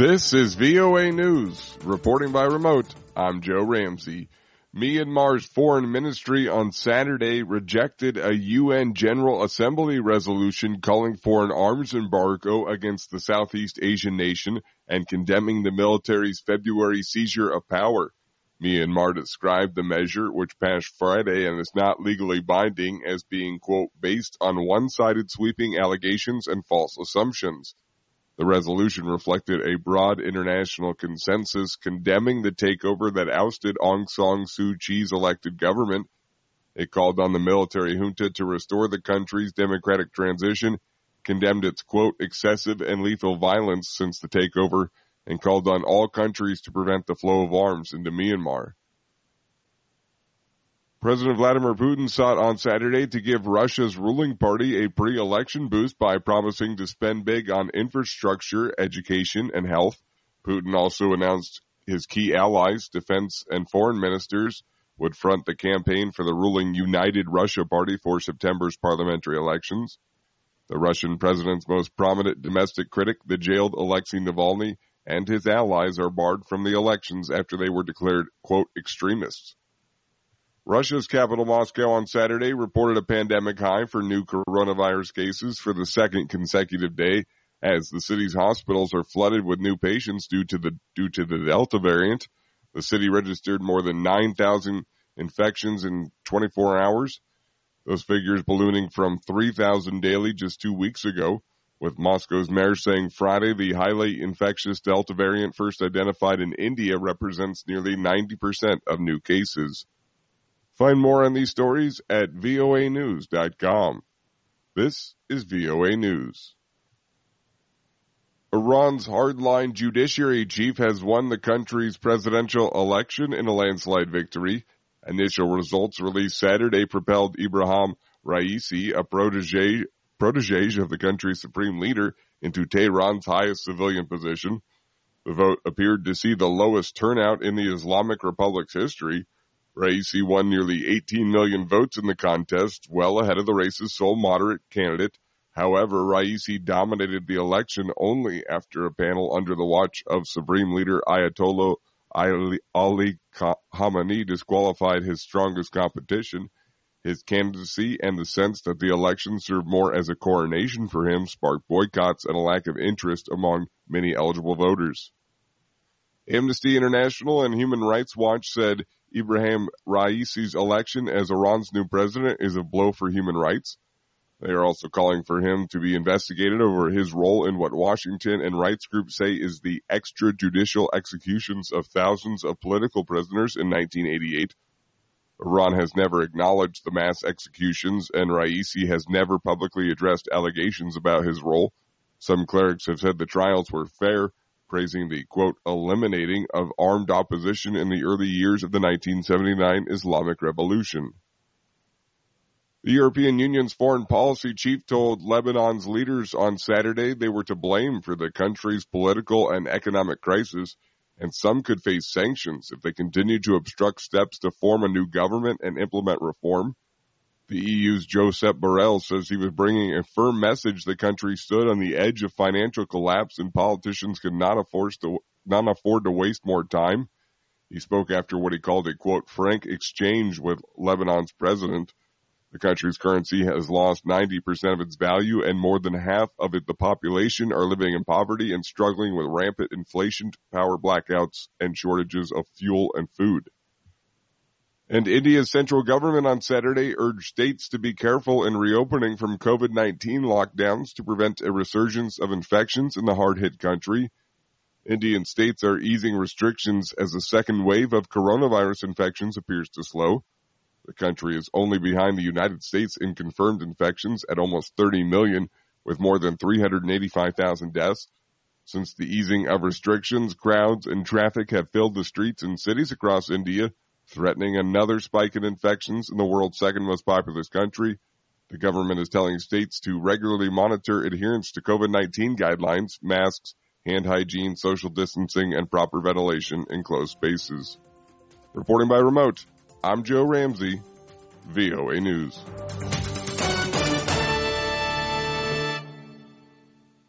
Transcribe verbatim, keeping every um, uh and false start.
This is V O A News. Reporting by remote, I'm Joe Ramsey. Myanmar's foreign ministry on Saturday rejected a U N General Assembly resolution calling for an arms embargo against the Southeast Asian nation and condemning the military's February seizure of power. Myanmar described the measure, which passed Friday and is not legally binding, as being, quote, based on one-sided sweeping allegations and false assumptions. The resolution reflected a broad international consensus condemning the takeover that ousted Aung San Suu Kyi's elected government. It called on the military junta to restore the country's democratic transition, condemned its, quote, excessive and lethal violence since the takeover, and called on all countries to prevent the flow of arms into Myanmar. President Vladimir Putin sought on Saturday to give Russia's ruling party a pre-election boost by promising to spend big on infrastructure, education, and health. Putin also announced his key allies, defense and foreign ministers, would front the campaign for the ruling United Russia Party for September's parliamentary elections. The Russian president's most prominent domestic critic, the jailed Alexei Navalny, and his allies are barred from the elections after they were declared, quote, extremists. Russia's capital, Moscow, on Saturday reported a pandemic high for new coronavirus cases for the second consecutive day, as the city's hospitals are flooded with new patients due to the due to the Delta variant. The city registered more than nine thousand infections in twenty-four hours, those figures ballooning from three thousand daily just two weeks ago, with Moscow's mayor saying Friday the highly infectious Delta variant first identified in India represents nearly ninety percent of new cases. Find more on these stories at V O A news dot com. This is V O A News. Iran's hardline judiciary chief has won the country's presidential election in a landslide victory. Initial results released Saturday propelled Ibrahim Raisi, a protege, protege of the country's supreme leader, into Tehran's highest civilian position. The vote appeared to see the lowest turnout in the Islamic Republic's history. Raisi won nearly eighteen million votes in the contest, well ahead of the race's sole moderate candidate. However, Raisi dominated the election only after a panel under the watch of Supreme Leader Ayatollah Ali, Ali Khamenei disqualified his strongest competition. His candidacy and the sense that the election served more as a coronation for him sparked boycotts and a lack of interest among many eligible voters. Amnesty International and Human Rights Watch said Ibrahim Raisi's election as Iran's new president is a blow for human rights. They are also calling for him to be investigated over his role in what Washington and rights groups say is the extrajudicial executions of thousands of political prisoners in nineteen eighty-eight. Iran has never acknowledged the mass executions, and Raisi has never publicly addressed allegations about his role. Some clerics have said the trials were fair, praising the, quote, eliminating of armed opposition in the early years of the nineteen seventy-nine Islamic Revolution. The European Union's foreign policy chief told Lebanon's leaders on Saturday they were to blame for the country's political and economic crisis, and some could face sanctions if they continue to obstruct steps to form a new government and implement reform. The E U's Josep Borrell says he was bringing a firm message the country stood on the edge of financial collapse and politicians could not afford to, not afford to waste more time. He spoke after what he called a, quote, frank exchange with Lebanon's president. The country's currency has lost ninety percent of its value, and more than half of it, the population are living in poverty and struggling with rampant inflation, power blackouts, and shortages of fuel and food. And India's central government on Saturday urged states to be careful in reopening from COVID nineteen lockdowns to prevent a resurgence of infections in the hard-hit country. Indian states are easing restrictions as a second wave of coronavirus infections appears to slow. The country is only behind the United States in confirmed infections at almost thirty million, with more than three hundred eighty-five thousand deaths. Since the easing of restrictions, crowds and traffic have filled the streets in cities across India, threatening another spike in infections in the world's second most populous country. The government is telling states to regularly monitor adherence to COVID nineteen guidelines, masks, hand hygiene, social distancing, and proper ventilation in closed spaces. Reporting by remote, I'm Joe Ramsey, V O A News.